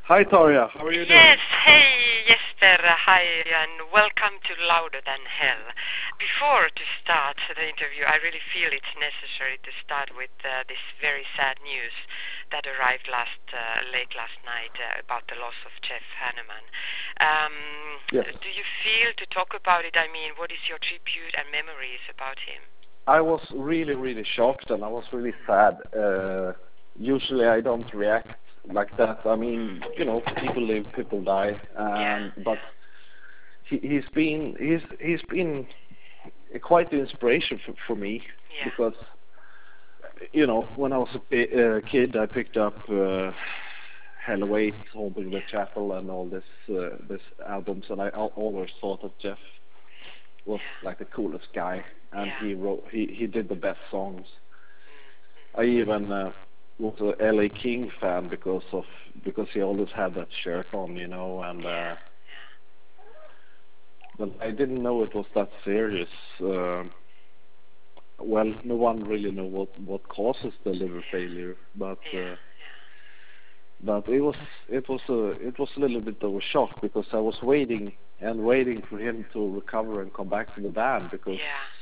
Hi, Tarja. How are you doing? Yes, hey Jesper, hi and welcome to Louder Than Hell. Before to start the interview, I really feel it's necessary to start with this very sad news that arrived late last night about the loss of Jeff Hanneman. Yes. Do you feel to talk about it? I mean, what is your tribute and memories about him? I was really, really shocked and I was really sad. Usually I don't react like that. I mean, people live, people die, but he's been quite the inspiration for me because when I was a kid, I picked up Hell Awaits, Haunting the Chapel, and all this albums, and I always thought that Jeff was like the coolest guy, and he did the best songs. I even was a LA King fan because he always had that shirt on, and but I didn't know it was that serious. Well, no one really know what causes the liver failure, but it was a little bit of a shock because I was waiting for him to recover and come back to the band because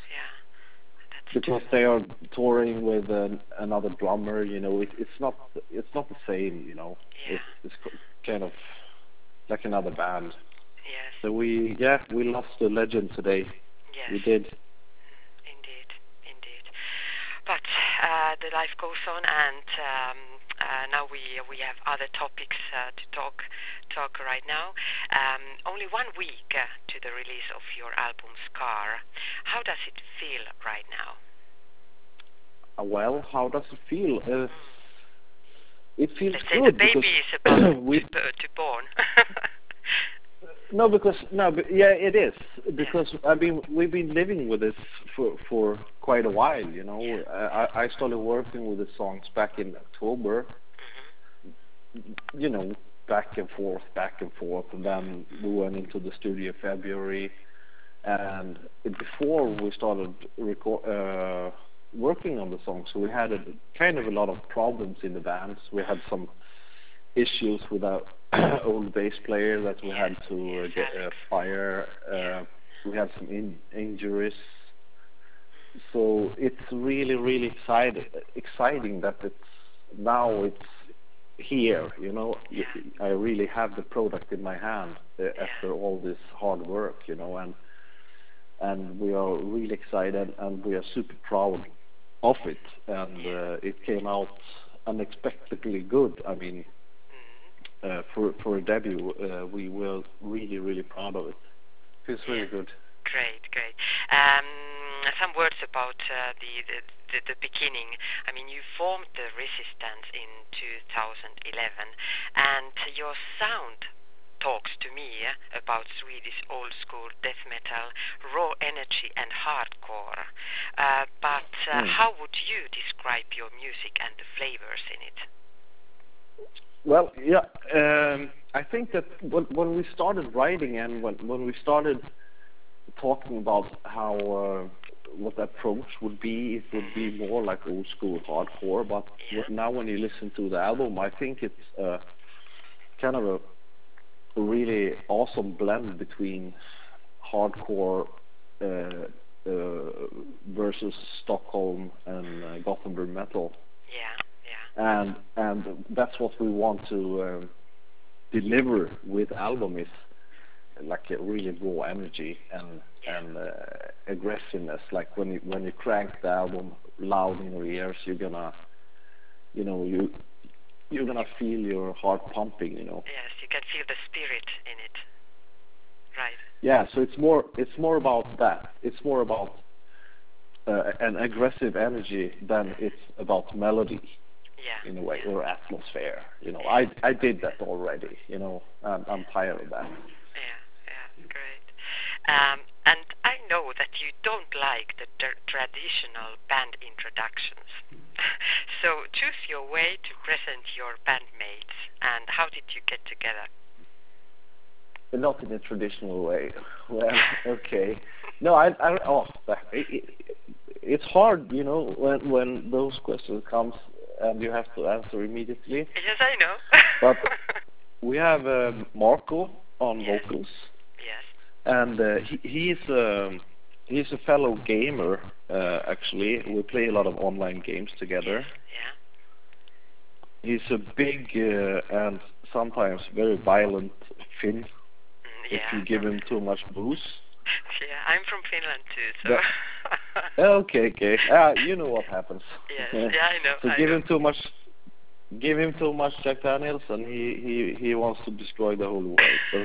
they are touring with another drummer. It's not the same. It's kind of like another band. Yes. So we lost a legend today. Yes. We did. Indeed. But the life goes on, and now we have other topics to talk right now. Only 1 week to the release of your album Scar. How does it feel right now? Well, how does it feel? It feels Let's say good. The baby is about to born. It is because we've been living with this for quite a while. I started working with the songs back in October. Back and forth, and then we went into the studio February, and before we started working on the songs, we had a lot of problems in the bands. We had some issues with our old bass player that we had to fire. We had some injuries. So it's really, really exciting that it's here. I really have the product in my hand after all this hard work. And we are really excited and we are super proud of it. And it came out unexpectedly good. I mean, for a debut, we were really, really proud of it. Feels really good. Great. Some words about the beginning. I mean, you formed the Resistance in 2011, and your sound talks to me about Swedish old school death metal, raw energy, and hardcore. But how would you describe your music and the flavors in it? Well, I think that when we started writing and when we started talking about how what the approach would be, it would be more like old school hardcore. But now when you listen to the album, I think it's kind of a really awesome blend between hardcore versus Stockholm and Gothenburg metal. And that's what we want to deliver with album is like a really raw energy and aggressiveness. Like when you crank the album loud in your ears, you're gonna feel your heart pumping. Yes, you can feel the spirit in it, right? Yeah, so it's more about that. It's more about an aggressive energy than it's about melody. In a way, or atmosphere. I did that already. I'm tired of that. Yeah, great. And I know that you don't like the traditional band introductions. So choose your way to present your bandmates. And how did you get together? Not in a traditional way. Well, okay. No, it's hard, when those questions comes and you have to answer immediately. Yes, I know. we have Marco on Yes. vocals, Yes. and he's a fellow gamer. Actually, we play a lot of online games together. Yeah. He's a big and sometimes very violent Finn. If Yeah. you give him too much booze. Yeah, I'm from Finland too, so. Okay. You know what happens. Yes. Yeah, I know. So I give know. him too much Jack Daniels, and he wants to destroy the whole world. So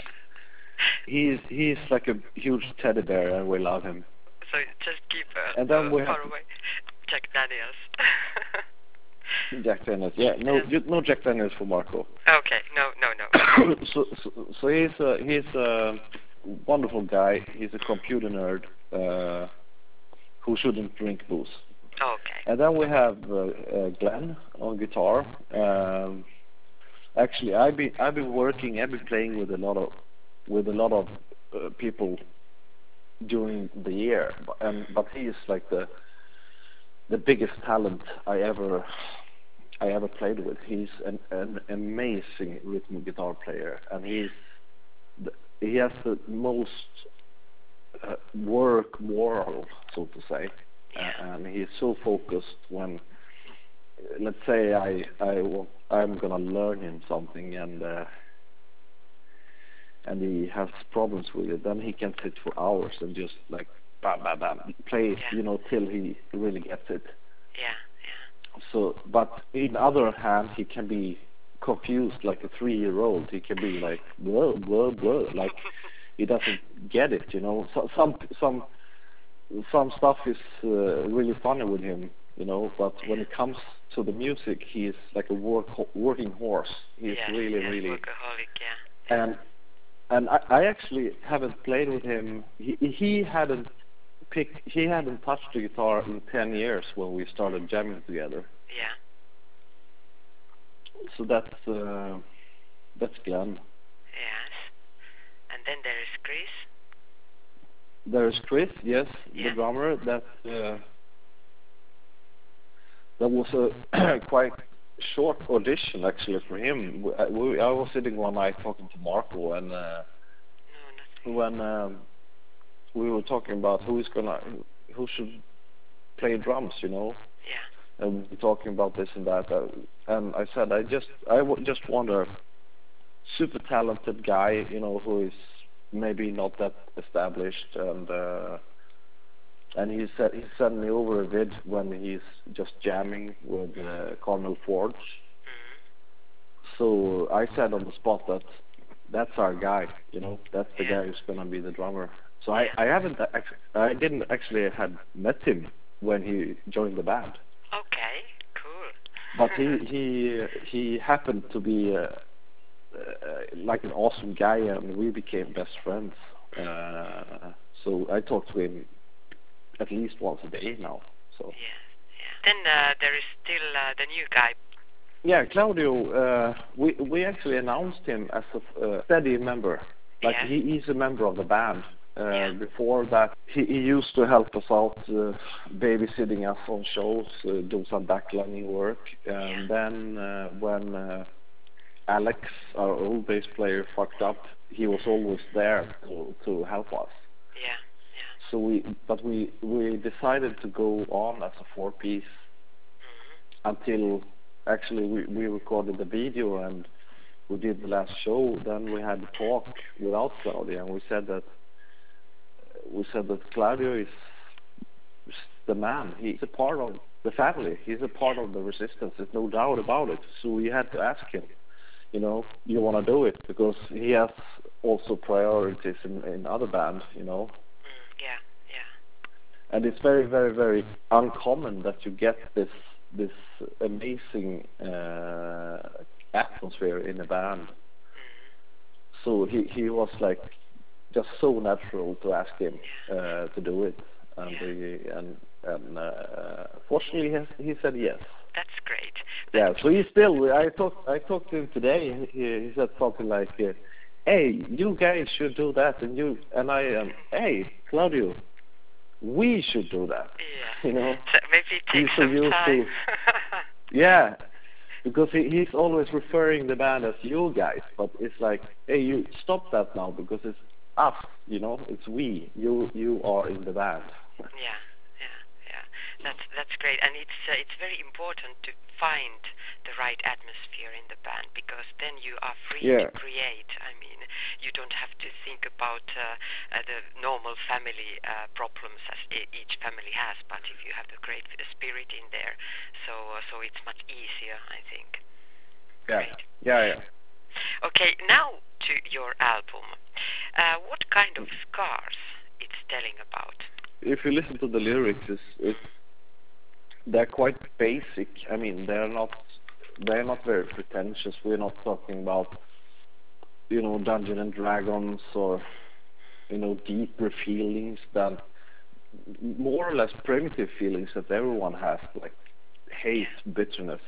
he's like a huge teddy bear, and we love him. So just keep And then we far have away. Jack Daniels. Jack Daniels. Yeah, no Jack Daniels for Marco. Okay. No. so he's a wonderful guy. He's a computer nerd who shouldn't drink booze. Okay. And then we have Glenn on guitar. Actually, I've been playing with a lot of people during the year, but he is like the biggest talent I ever played with. He's an amazing rhythm guitar player, and he has the most work moral, so to say. And he's so focused when, let's say, I'm gonna learn him something, and he has problems with it. Then he can sit for hours and just like bam, play, till he really gets it. Yeah. So, but in other hand, he can be confused like a 3-year-old. He can be like blah blah blah, like he doesn't get it. So, some stuff is really funny with him, but when it comes to the music, he is like a working horse. He's really workaholic, yeah. And I actually haven't played with him. He hadn't touched the guitar in 10 years when we started jamming together. Yeah. So that's Glenn. Yes. And then there is Chris. There's Chris, yes, the drummer. That was a quite short audition actually for him. I was sitting one night talking to Marco, and when we were talking about who should play drums, Yeah. and we were talking about this and that, and I said I just want a super talented guy, who is maybe not that established, and he sent me over a vid when he's just jamming with Cornel Forge. So I said on the spot that's our guy, that's the guy who's gonna be the drummer. So I didn't actually had met him when he joined the band. Okay, cool. But he happened to be like an awesome guy, and we became best friends. So I talk to him at least once a day now. So. Yeah. Then there is still the new guy. Yeah, Claudio. We actually announced him as a steady member. Like he's a member of the band. Before that, he used to help us out, babysitting us on shows, do some backlining work. And then when Alex, our old bass player, fucked up, he was always there to help us. Yeah. So we decided to go on as a 4-piece until actually we recorded the video and we did the last show. Then we had a talk without Claudio, and we said that Claudio is the man. He's a part of the family. He's a part of the Resistance. There's no doubt about it. So we had to ask him, you want to do it? Because he has also priorities in other bands, Yeah. And it's very, very, very uncommon that you get this amazing atmosphere in a band. So he was like just so natural to ask him to do it, and fortunately he said yes. That's great. Yeah, so he still. I talked to him today, and he said something like, "Hey, you guys should do that," and I am, "Hey, Claudio, we should do that." Yeah. So maybe it takes some time. Yeah, because he's always referring the band as you guys, but it's like, hey, you stop that now because it's us, it's we. You are in the band. Yeah. That's great, and it's very important to find the right atmosphere in the band, because then you are free to create. I mean, you don't have to think about the normal family problems as each family has, but if you have the great spirit in there, so it's much easier, I think. Yeah. Great. Yeah. Okay, now to your album. What kind of scars it's telling about? If you listen to the lyrics, they're quite basic. I mean, they're not very pretentious. We're not talking about, Dungeons and Dragons or, deeper feelings than more or less primitive feelings that everyone has, like hate, bitterness,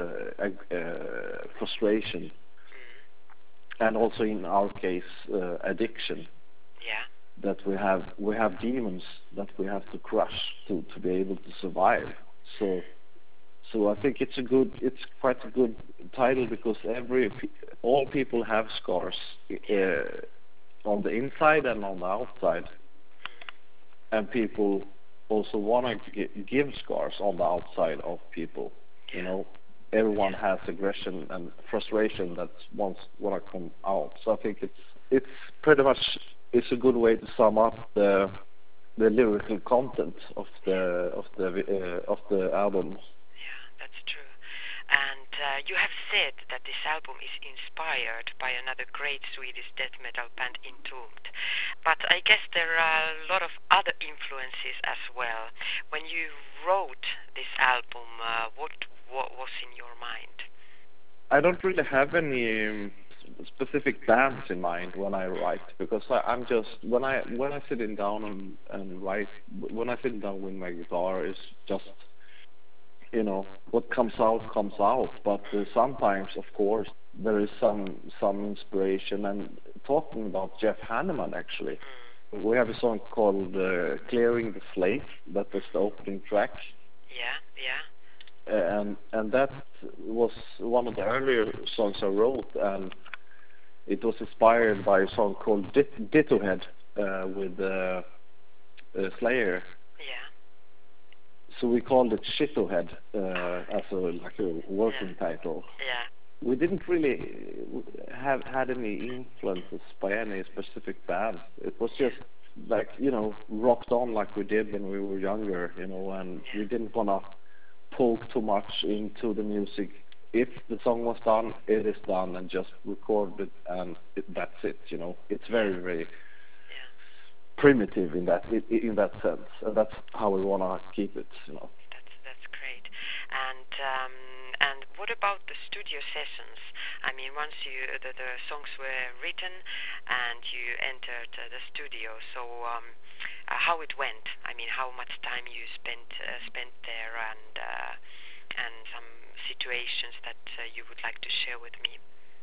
frustration, and also in our case, addiction. Yeah. That we have demons that we have to crush to be able to survive. So I think it's quite a good title, because all people have scars on the inside and on the outside, and people also want to give scars on the outside of people. Everyone has aggression and frustration that want to come out. So I think it's pretty much. It's a good way to sum up the lyrical content of the album. Yeah, that's true. And you have said that this album is inspired by another great Swedish death metal band, Entombed. But I guess there are a lot of other influences as well. When you wrote this album, what was in your mind? I don't really have any specific bands in mind when I write, because I'm just when I sitting down and write, when I sit down with my guitar, it's just what comes out. But sometimes, of course, there is some inspiration. And talking about Jeff Hanneman, actually, we have a song called "Clearing the Slate" that is the opening track. Yeah. And that was one of the earlier songs I wrote, and it was inspired by a song called Dittohead with Slayer. Yeah. So we called it Shittohead as a working title. Yeah. We didn't really have had any influences by any specific band. It was just rocked on like we did when we were younger, and we didn't want to poke too much into the music. If the song was done, it is done, and just record it, and that's it. It's very, very primitive in that sense, and that's how we want to keep it. That's great. And what about the studio sessions? I mean, once the songs were written and you entered the studio, so how it went? I mean, how much time you spent there, and some situations that you would like to share with me?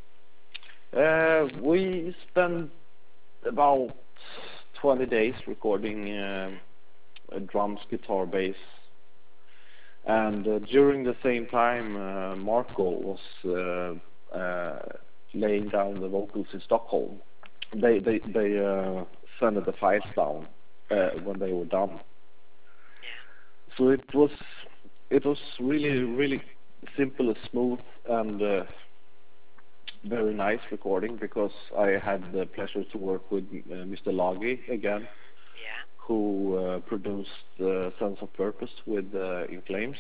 We spent about 20 days recording drums, guitar, bass, and during the same time Marco was laying down the vocals in Stockholm. They sent the files down when they were done. So it was really, really simple and smooth, and very nice recording, because I had the pleasure to work with Mr. Lagi again, who produced Sense of Purpose with In Flames.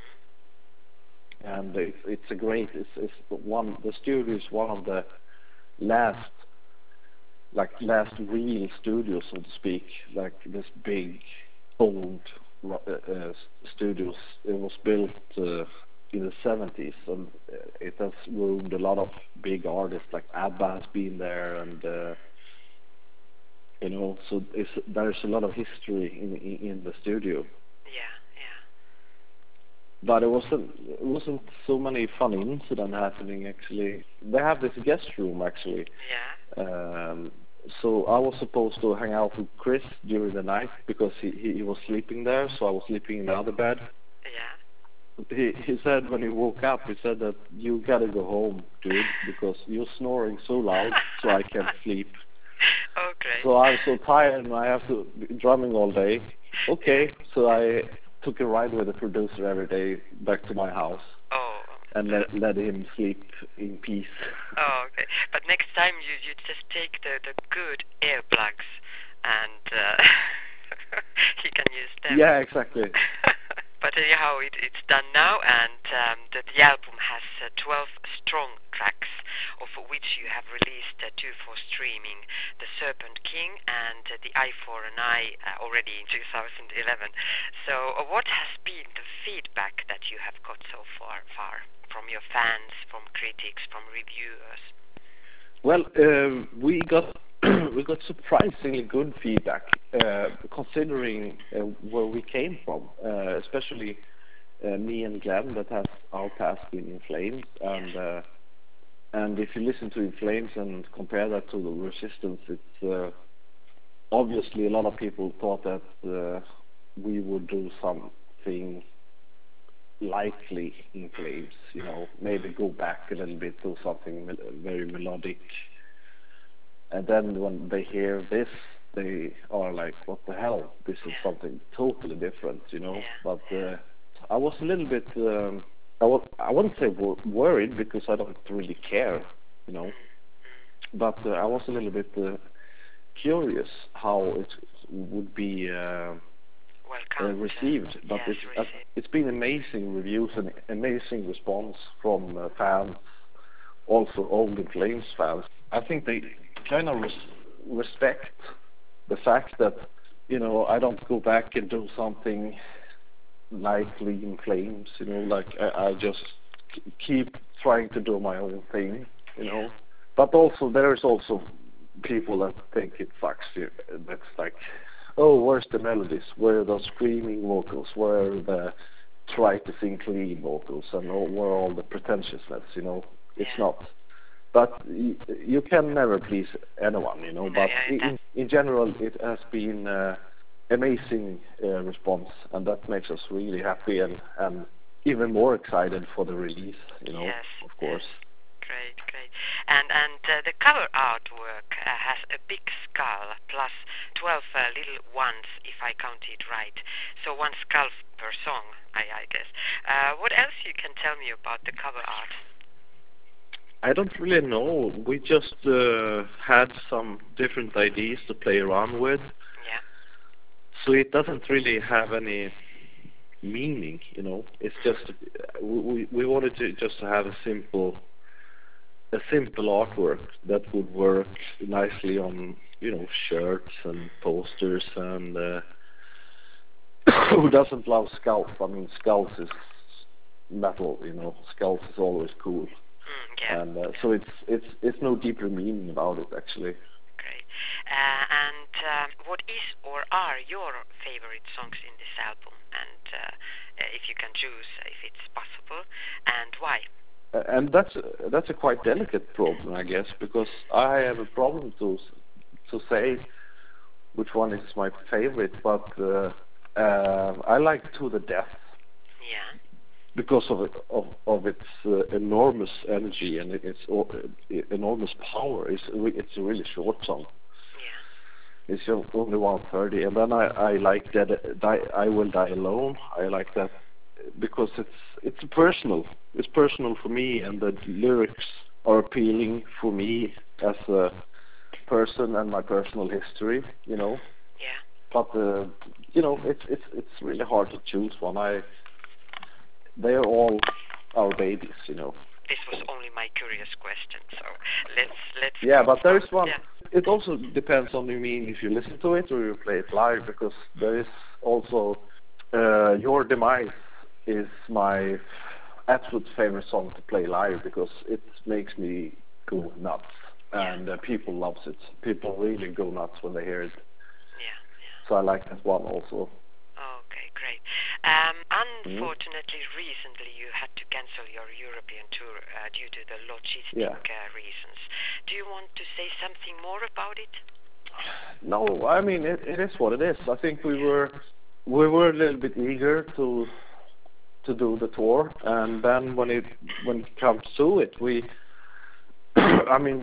And it's a great. The studio is one of the last real studios, so to speak, like this big old studios. It was built in the 70s, and it has roomed a lot of big artists, like ABBA has been there, and so there's a lot of history in the studio. But it wasn't so many fun incidents happening, actually. They have this guest room, actually. So I was supposed to hang out with Chris during the night, because he was sleeping there, so I was sleeping in the other bed. he said when he woke up, he said that you gotta go home, dude, because you're snoring so loud, so I can't sleep. Okay. So I'm so tired and I have to be drumming all day. Okay, so I took a ride with the producer every day back to my house Oh. and let him sleep in peace. Oh, okay. But next time you just take the good earplugs and he can use them. Yeah, exactly. But anyhow, it's done now, and the album has 12 strong tracks, of which you have released 2 for streaming, The Serpent King and The Eye for an Eye already in 2011. So what has been the feedback that you have got so far from your fans, from critics, from reviewers? Well, we got we got surprisingly good feedback, considering where we came from, especially me and Glenn that has our past in Flames, and if you listen to In Flames and compare that to the Resistance, it's obviously a lot of people thought that we would do something likely In Flames, maybe go back a little bit to something very melodic. And then when they hear this, they are like, what the hell? This is something totally different, But I was a little bit, I wouldn't say worried because I don't really care, But I was a little bit curious how it would be received. But it's been amazing reviews and amazing response from fans, also old In Flames fans. I think they kind of respect the fact that I don't go back and do something likely In Flames, like I just keep trying to do my own thing, But also there's also people that think it sucks. That's like, oh, where's the melodies? Where are those screaming vocals? Where are the try to sing clean vocals? And where are all the pretentiousness? It's not. But you can never please anyone, But in general, it has been amazing response, and that makes us really happy and even more excited for the release, of course. Great. And the cover artwork has a big skull plus 12 little ones, if I count it right. So 1 skull per song, I guess. What else you can tell me about the cover art? I don't really know. We just had some different ideas to play around with. Yeah. So it doesn't really have any meaning, It's just we wanted to just have a simple artwork that would work nicely on shirts and posters and who doesn't love skulls? I mean, skulls is metal, Skulls is always cool. And so it's no deeper meaning about it, actually. Great. And what is or are your favorite songs in this album? And if you can choose, if it's possible, and why? And that's a quite delicate problem, I guess, because I have a problem to say which one is my favorite, but I like To the Death. Yeah. Because of its enormous energy and its enormous power. It's a really short song. Yeah. It's only 1:30, and then I like I Will Die Alone. I like that because it's personal. It's personal for me, and the lyrics are appealing for me as a person and my personal history. Yeah. But it's really hard to choose one. They are all our babies, This was only my curious question, so let's. Yeah, but there is one. Yeah. It also depends on if you listen to it or you play it live, because there is also Your Demise is my absolute favorite song to play live because it makes me go nuts, and people loves it. People really go nuts when they hear it. Yeah. So I like that one also. Okay, great. Unfortunately, recently you had to cancel your European tour due to the logistic reasons. Do you want to say something more about it? No, I mean it is what it is. I think we were a little bit eager to to do the tour, and then when it comes to it, we I mean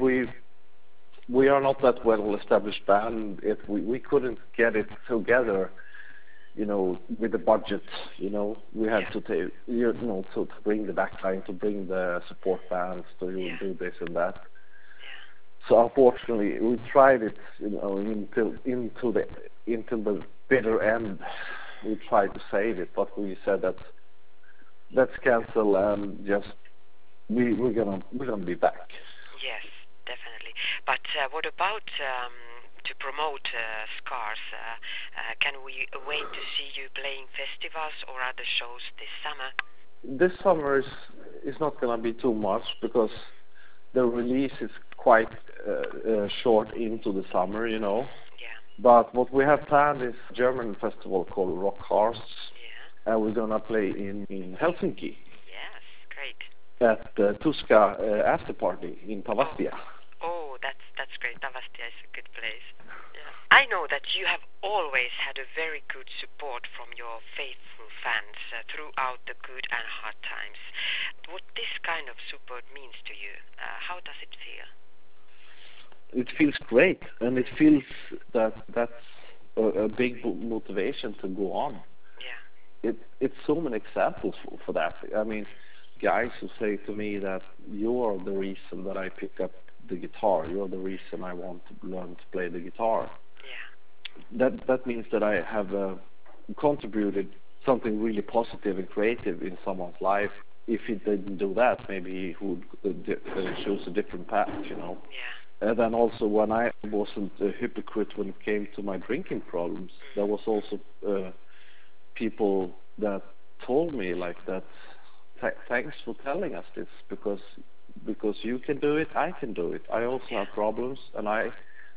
we are not that well established band. We couldn't get it together, with the budget. We had to take, to bring the backline, to bring the support bands, to do this and that. So unfortunately, we tried it, until the bitter end. We tried to save it, but we said that let's cancel and just we're gonna be back. Yes, definitely. But what about to promote Scars? Can we wait to see you playing festivals or other shows this summer? This summer is not gonna be too much because the release is quite short into the summer, Yeah. But what we have planned is a German festival called Rock Cars, and we're gonna play in Helsinki. Yes, great. At the Tuska after party in Tavastia. Oh, that's great. Tavastia is a good place. Yeah. I know that you have always had a very good support from your faithful fans throughout the good and hard times. What this kind of support means to you, how does it feel? It feels great, and it feels that's a big motivation to go on. Yeah. It's so many examples for that. I mean, guys who say to me that you're the reason that I pick up the guitar, you're the reason I want to learn to play the guitar. Yeah. That means that I have contributed something really positive and creative in someone's life. If he didn't do that, maybe he would choose a different path, Yeah. And then also, when I wasn't a hypocrite when it came to my drinking problems, there was also people that told me like that, thanks for telling us this, because you can do it, I can do it. I also have problems, and I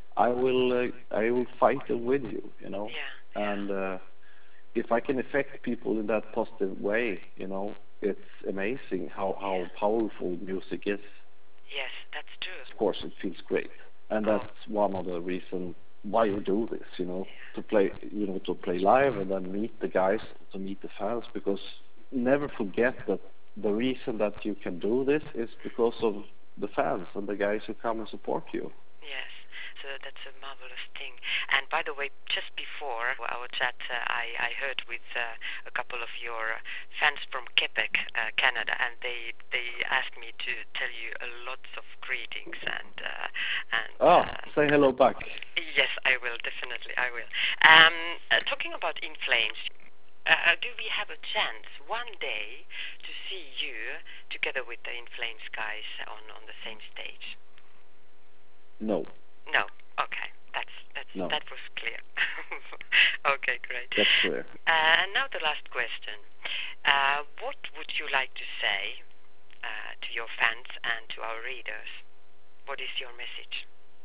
will fight them with you, Yeah. And if I can affect people in that positive way, it's amazing how powerful music is. Yes, that's true. Of course, it feels great, and that's one of the reasons why you do this. To play live and then meet the guys, to meet the fans, because never forget that the reason that you can do this is because of the fans and the guys who come and support you. Yes, so that's a marvelous thing. And by the way, just before our chat, I heard with a couple of your fans from Quebec, Canada, and they asked me to tell you lots of greetings and say hello back. Yes, I will, definitely, I will. Talking about In Flames, do we have a chance one day to see you together with the In Flames guys on the same stage? No. No. Okay. No. That was clear. Okay, great. That's clear. And now the last question. What would you like to say to your fans and to our readers? What is your message?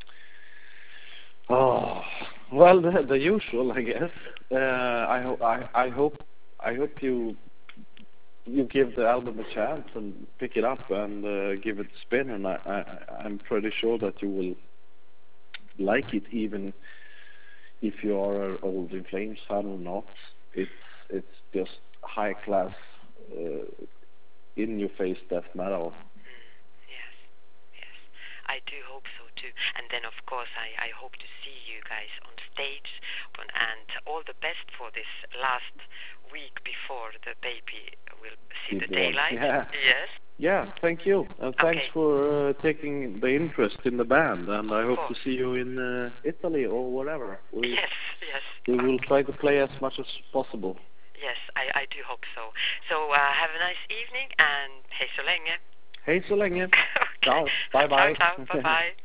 Oh, well, the usual, I guess. I hope you give the album a chance and pick it up and give it a spin, and I'm pretty sure that you will like it, even if you are an old In Flames fan or not. It's just high class, in your face death metal. Yes, I do hope so too. And then of course I hope to see you guys on stage, and all the best for this last week before the baby will see the daylight. Yeah. Yes. Yeah, thank you, and thanks for taking the interest in the band, and I hope to see you in Italy or whatever. Yes. We will try to play as much as possible. Yes, I do hope so. So have a nice evening, and hej så länge. Hej så länge. Okay. Ciao, bye bye. Ciao, bye bye.